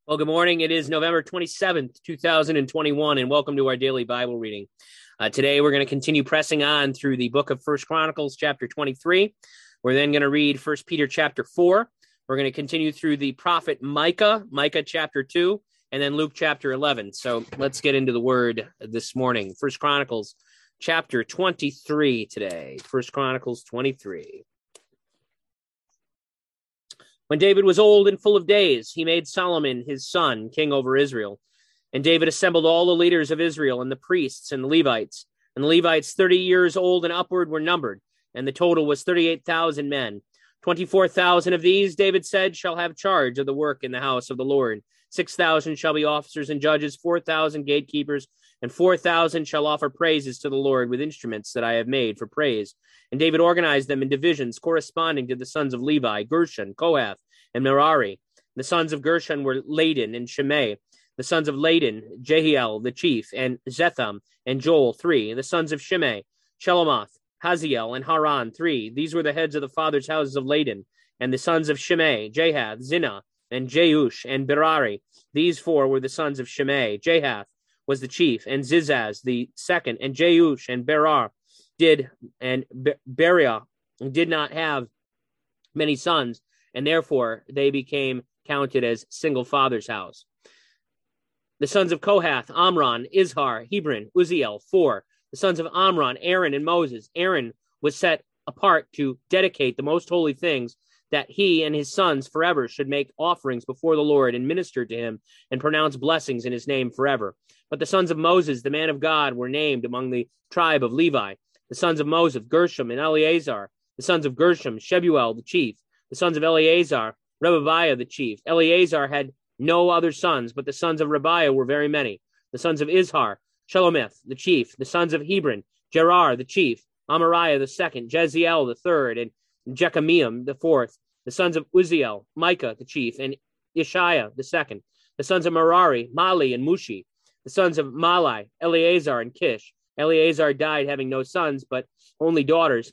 Well, good morning. It is November 27th, 2021, and welcome to our daily Bible reading. Today, we're going to continue pressing on through the book of First Chronicles, chapter 23. We're then going to read First Peter, chapter 4. We're going to continue through the prophet Micah, chapter 2, and then Luke, chapter 11. So let's get into the word this morning. First Chronicles, chapter 23 today. First Chronicles 23. When David was old and full of days, he made Solomon his son king over Israel. And David assembled all the leaders of Israel and the priests and the Levites. And the Levites 30 years old and upward were numbered, and the total was 38,000 men. 24,000 of these, David said, shall have charge of the work in the house of the Lord. 6,000 shall be officers and judges, 4,000 gatekeepers, and 4,000 shall offer praises to the Lord with instruments that I have made for praise. And David organized them in divisions corresponding to the sons of Levi, Gershon, Kohath, and Merari. The sons of Gershon were Laden and Shimei. The sons of Laden, Jehiel, the chief, and Zetham, and Joel, 3. The sons of Shimei, Shelomoth, Haziel, and Haran, 3. These were the heads of the fathers' houses of Laden. And the sons of Shimei, Jahath, Zinnah, and Jeush, and Berari. These 4 were the sons of Shimei. Jahath was the chief, and Zizaz the second, and Jeush and Berar Beriah did not have many sons, and therefore they became counted as single father's house. The sons of Kohath, Amram, Izhar, Hebron, Uzziel, 4. The sons of Amram, Aaron, and Moses. Aaron was set apart to dedicate the most holy things, that he and his sons forever should make offerings before the Lord and minister to him and pronounce blessings in his name forever. But the sons of Moses, the man of God, were named among the tribe of Levi. The sons of Moses, Gershom and Eleazar. The sons of Gershom, Shebuel the chief. The sons of Eleazar, Rehabiah the chief. Eleazar had no other sons, but the sons of Rehabiah were very many. The sons of Izhar, Shelomith the chief. The sons of Hebron, Gerar the chief. Amariah the second. Jeziel the third. And Jekameam the fourth. The sons of Uzziel, Micah the chief. And Ishiah the second. The sons of Merari, Mali and Mushi. The sons of Malai, Eleazar and Kish. Eleazar died having no sons, but only daughters.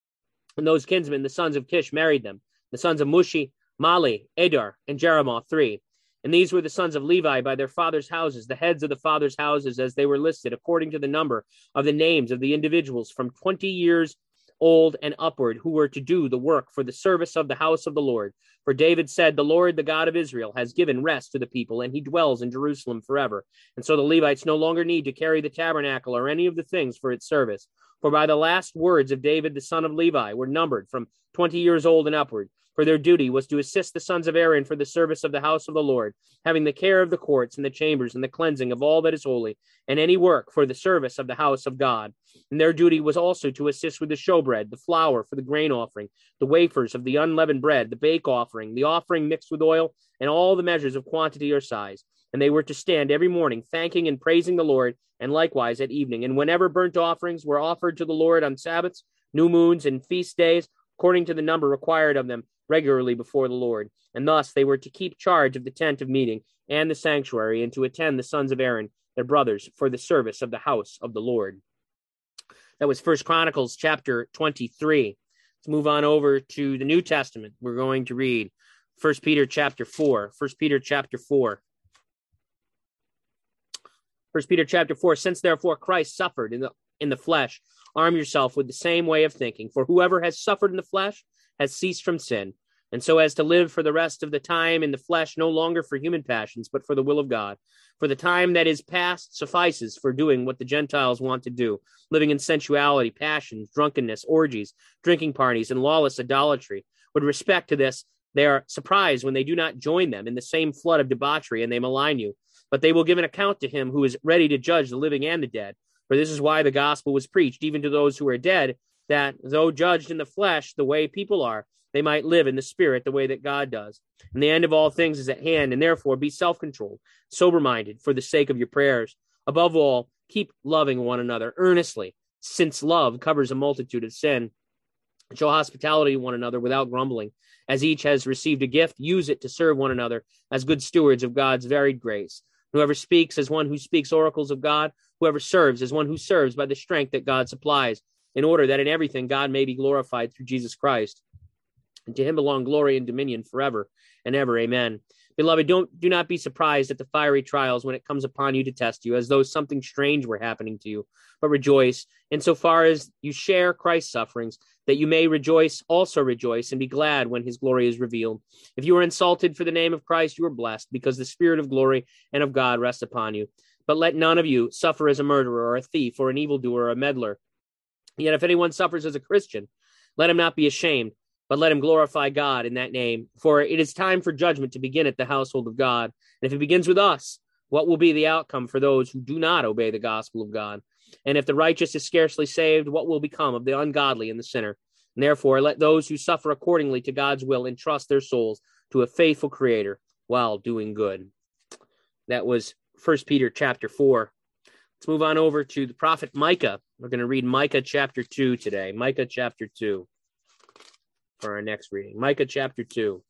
And those kinsmen, the sons of Kish, married them. The sons of Mushi, Mali, Edar, and Jeremoth, 3. And these were the sons of Levi by their fathers' houses, the heads of the fathers' houses as they were listed, according to the number of the names of the individuals from 20 years old and upward, who were to do the work for the service of the house of the Lord. For David said, the Lord, the God of Israel, has given rest to the people, and he dwells in Jerusalem forever. And so the Levites no longer need to carry the tabernacle or any of the things for its service. For by the last words of David, the son of Levi, were numbered from 20 years old and upward. For their duty was to assist the sons of Aaron for the service of the house of the Lord, having the care of the courts and the chambers and the cleansing of all that is holy, and any work for the service of the house of God. And their duty was also to assist with the showbread, the flour for the grain offering, the wafers of the unleavened bread, the bake offering, the offering mixed with oil, and all the measures of quantity or size. And they were to stand every morning, thanking and praising the Lord, and likewise at evening. And whenever burnt offerings were offered to the Lord on Sabbaths, new moons, and feast days, according to the number required of them, regularly before the Lord. And thus they were to keep charge of the tent of meeting and the sanctuary, and to attend the sons of Aaron, their brothers, for the service of the house of the Lord. That was First Chronicles chapter 23. Let's move on over to the New Testament. We're going to read First Peter chapter 4. First Peter chapter 4. First Peter chapter 4. Since therefore Christ suffered in the flesh, arm yourself with the same way of thinking. For whoever has suffered in the flesh has ceased from sin, and so as to live for the rest of the time in the flesh, no longer for human passions, but for the will of God. For the time that is past suffices for doing what the Gentiles want to do, living in sensuality, passions, drunkenness, orgies, drinking parties, and lawless idolatry. With respect to this, they are surprised when they do not join them in the same flood of debauchery, and they malign you. But they will give an account to him who is ready to judge the living and the dead. For this is why the gospel was preached, even to those who are dead, that though judged in the flesh the way people are, they might live in the spirit the way that God does. And the end of all things is at hand, and therefore be self-controlled, sober-minded, for the sake of your prayers. Above all, keep loving one another earnestly, since love covers a multitude of sin. Show hospitality to one another without grumbling. As each has received a gift, use it to serve one another as good stewards of God's varied grace. Whoever speaks as one who speaks oracles of God, whoever serves as one who serves by the strength that God supplies, in order that in everything God may be glorified through Jesus Christ. And to him belong glory and dominion forever and ever. Amen. Beloved, do not be surprised at the fiery trials when it comes upon you to test you, as though something strange were happening to you, but rejoice insofar as you share Christ's sufferings, that you may also rejoice, and be glad when his glory is revealed. If you are insulted for the name of Christ, you are blessed, because the Spirit of glory and of God rests upon you. But let none of you suffer as a murderer, or a thief, or an evildoer, or a meddler. Yet if anyone suffers as a Christian, let him not be ashamed, but let him glorify God in that name. For it is time for judgment to begin at the household of God. And if it begins with us, what will be the outcome for those who do not obey the gospel of God? And if the righteous is scarcely saved, what will become of the ungodly and the sinner? And therefore, let those who suffer accordingly to God's will entrust their souls to a faithful Creator while doing good. That was 1 Peter chapter 4. Let's move on over to the prophet Micah. We're going to read Micah chapter 2 today. Micah chapter 2 for our next reading. Micah chapter 2.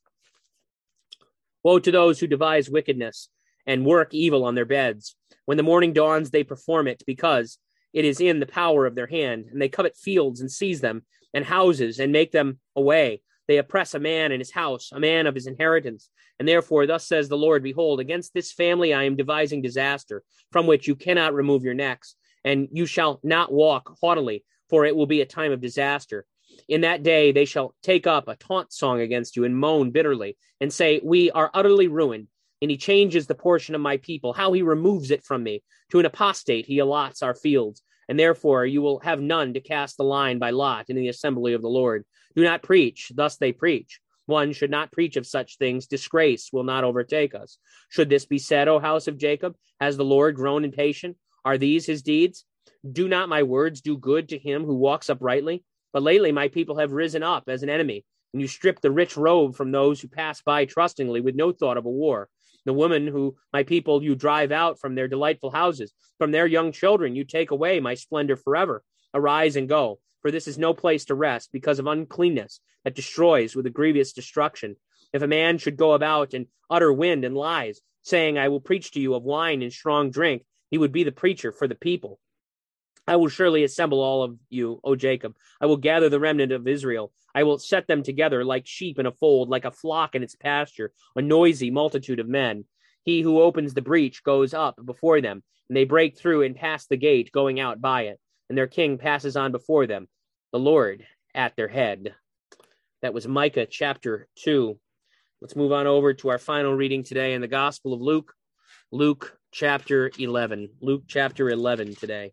Woe to those who devise wickedness and work evil on their beds. When the morning dawns, they perform it, because it is in the power of their hand. And they covet fields and seize them, and houses, and make them away. They oppress a man in his house, a man of his inheritance. And therefore, thus says the Lord, behold, against this family I am devising disaster, from which you cannot remove your necks, and you shall not walk haughtily, for it will be a time of disaster. In that day they shall take up a taunt song against you, and moan bitterly, and say, we are utterly ruined. And he changes the portion of my people, how he removes it from me. To an apostate he allots our fields. And therefore you will have none to cast the line by lot in the assembly of the Lord. Do not preach, thus they preach. One should not preach of such things. Disgrace will not overtake us. Should this be said, O house of Jacob? Has the Lord grown impatient? Are these his deeds? Do not my words do good to him who walks uprightly? But lately my people have risen up as an enemy, and you strip the rich robe from those who pass by trustingly with no thought of a war. The women who my people you drive out from their delightful houses, from their young children you take away my splendor forever. Arise and go, for this is no place to rest, because of uncleanness that destroys with a grievous destruction. If a man should go about and utter wind and lies, saying, I will preach to you of wine and strong drink, he would be the preacher for the people. I will surely assemble all of you, O Jacob. I will gather the remnant of Israel. I will set them together like sheep in a fold, like a flock in its pasture, a noisy multitude of men. He who opens the breach goes up before them, and they break through and pass the gate, going out by it. And their king passes on before them, the Lord at their head. That was Micah chapter 2. Let's move on over to our final reading today in the Gospel of Luke. Luke chapter 11. Luke chapter 11 today.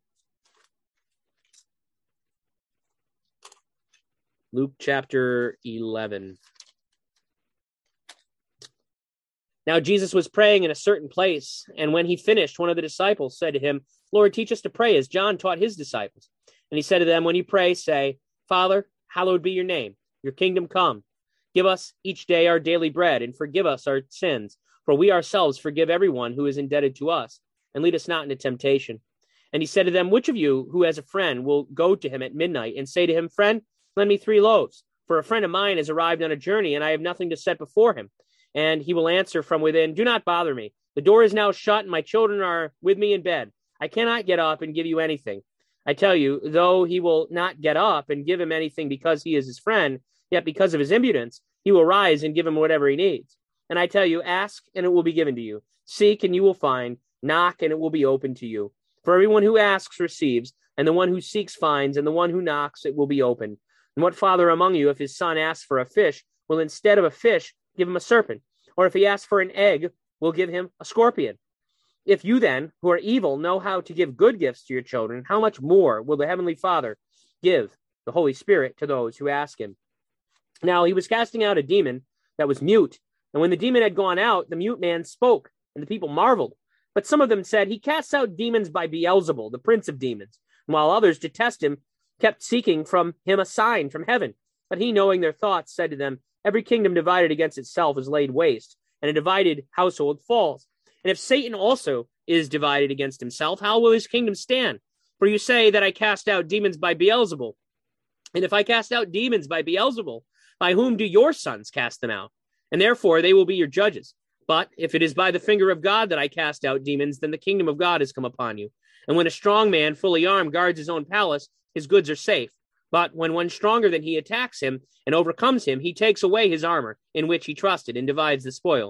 Luke chapter 11. Now Jesus was praying in a certain place, and when he finished, one of the disciples said to him, Lord, teach us to pray as John taught his disciples. And he said to them, when you pray, say, Father, hallowed be your name. Your kingdom come. Give us each day our daily bread, and forgive us our sins, for we ourselves forgive everyone who is indebted to us, and lead us not into temptation. And he said to them, which of you who has a friend will go to him at midnight and say to him, Friend, lend me 3 loaves, for a friend of mine has arrived on a journey, and I have nothing to set before him. And he will answer from within, do not bother me. The door is now shut, and my children are with me in bed. I cannot get up and give you anything. I tell you, though he will not get up and give him anything because he is his friend, yet because of his impudence, he will rise and give him whatever he needs. And I tell you, ask, and it will be given to you. Seek, and you will find. Knock, and it will be opened to you. For everyone who asks receives, and the one who seeks finds, and the one who knocks it will be opened. And what father among you, if his son asks for a fish, will instead of a fish give him a serpent? Or if he asks for an egg, will give him a scorpion? If you then, who are evil, know how to give good gifts to your children, how much more will the heavenly Father give the Holy Spirit to those who ask him? Now he was casting out a demon that was mute. And when the demon had gone out, the mute man spoke, and the people marveled. But some of them said, he casts out demons by Beelzebul, the prince of demons. And while others, to test him, kept seeking from him a sign from heaven. But he, knowing their thoughts, said to them, every kingdom divided against itself is laid waste, and a divided household falls. And if Satan also is divided against himself, how will his kingdom stand? For you say that I cast out demons by Beelzebul. And if I cast out demons by Beelzebul, by whom do your sons cast them out? And therefore they will be your judges. But if it is by the finger of God that I cast out demons, then the kingdom of God has come upon you. And when a strong man, fully armed, guards his own palace, his goods are safe. But when one stronger than he attacks him and overcomes him, he takes away his armor, in which he trusted, and divides the spoil.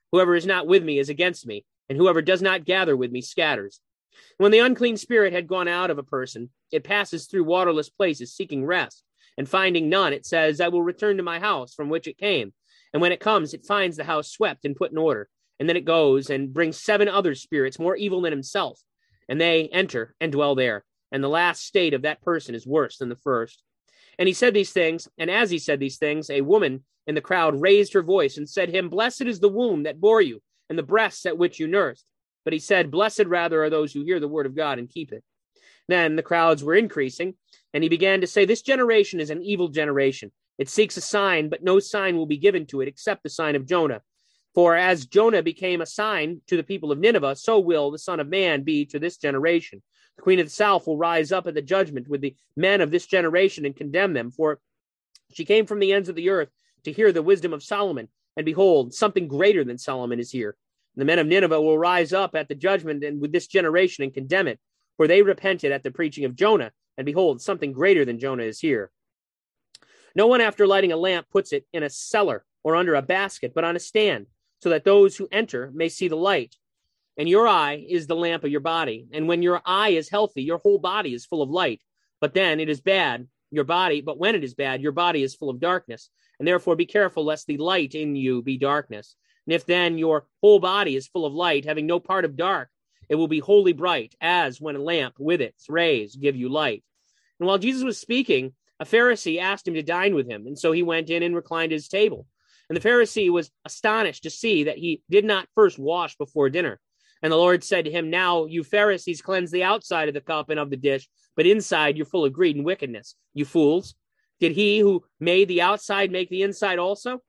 Whoever is not with me is against me, and whoever does not gather with me scatters. When the unclean spirit had gone out of a person, it passes through waterless places seeking rest, and finding none, it says, I will return to my house from which it came. And when it comes, it finds the house swept and put in order. And then it goes and brings 7 other spirits more evil than himself, and they enter and dwell there. And the last state of that person is worse than the first. And he said these things, and as he said these things, a woman in the crowd raised her voice and said to him, Blessed is the womb that bore you, and the breasts at which you nursed. But he said, Blessed rather are those who hear the word of God and keep it. Then the crowds were increasing, and he began to say, This generation is an evil generation. It seeks a sign, but no sign will be given to it except the sign of Jonah. For as Jonah became a sign to the people of Nineveh, so will the Son of Man be to this generation. The queen of the south will rise up at the judgment with the men of this generation and condemn them. For she came from the ends of the earth to hear the wisdom of Solomon. And behold, something greater than Solomon is here. And the men of Nineveh will rise up at the judgment and with this generation and condemn it. For they repented at the preaching of Jonah. And behold, something greater than Jonah is here. No one after lighting a lamp puts it in a cellar or under a basket, but on a stand, so that those who enter may see the light. And your eye is the lamp of your body. And when your eye is healthy, your whole body is full of light. But then it is bad, but when it is bad, your body is full of darkness. And therefore be careful lest the light in you be darkness. And if then your whole body is full of light, having no part of dark, it will be wholly bright, as when a lamp with its rays give you light. And while Jesus was speaking, a Pharisee asked him to dine with him. And so he went in and reclined at his table. And the Pharisee was astonished to see that he did not first wash before dinner. And the Lord said to him, Now you Pharisees cleanse the outside of the cup and of the dish, but inside you're full of greed and wickedness. You fools, did he who made the outside make the inside also?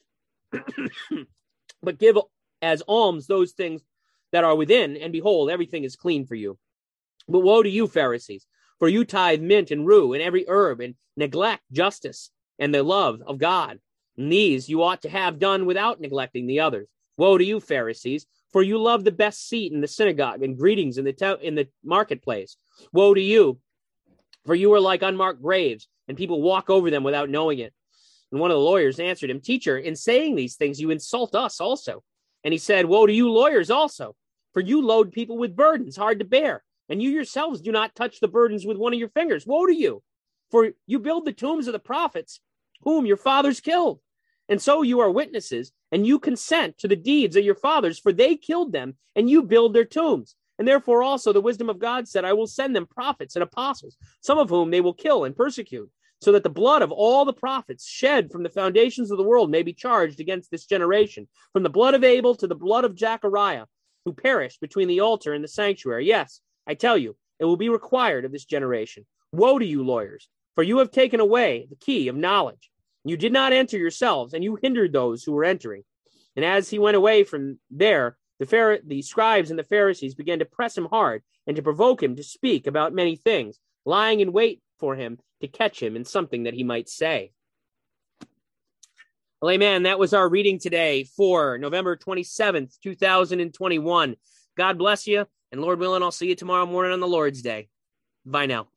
But give as alms those things that are within, and behold, everything is clean for you. But woe to you, Pharisees, for you tithe mint and rue and every herb, and neglect justice and the love of God. And these you ought to have done without neglecting the others. Woe to you, Pharisees, for you love the best seat in the synagogue and greetings in the marketplace. Woe to you, for you are like unmarked graves, and people walk over them without knowing it. And one of the lawyers answered him, Teacher, in saying these things, you insult us also. And he said, Woe to you, lawyers, also, for you load people with burdens hard to bear, and you yourselves do not touch the burdens with one of your fingers. Woe to you, for you build the tombs of the prophets, whom your fathers killed. And so you are witnesses, and you consent to the deeds of your fathers, for they killed them, and you build their tombs. And therefore also the wisdom of God said, I will send them prophets and apostles, some of whom they will kill and persecute, so that the blood of all the prophets shed from the foundations of the world may be charged against this generation, from the blood of Abel to the blood of Zechariah, who perished between the altar and the sanctuary. Yes, I tell you, it will be required of this generation. Woe to you, lawyers, for you have taken away the key of knowledge. You did not enter yourselves, and you hindered those who were entering. And as he went away from there, the scribes and the Pharisees began to press him hard and to provoke him to speak about many things, lying in wait for him to catch him in something that he might say. Well, amen. That was our reading today for November 27th, 2021. God bless you, and Lord willing, I'll see you tomorrow morning on the Lord's Day. Bye now.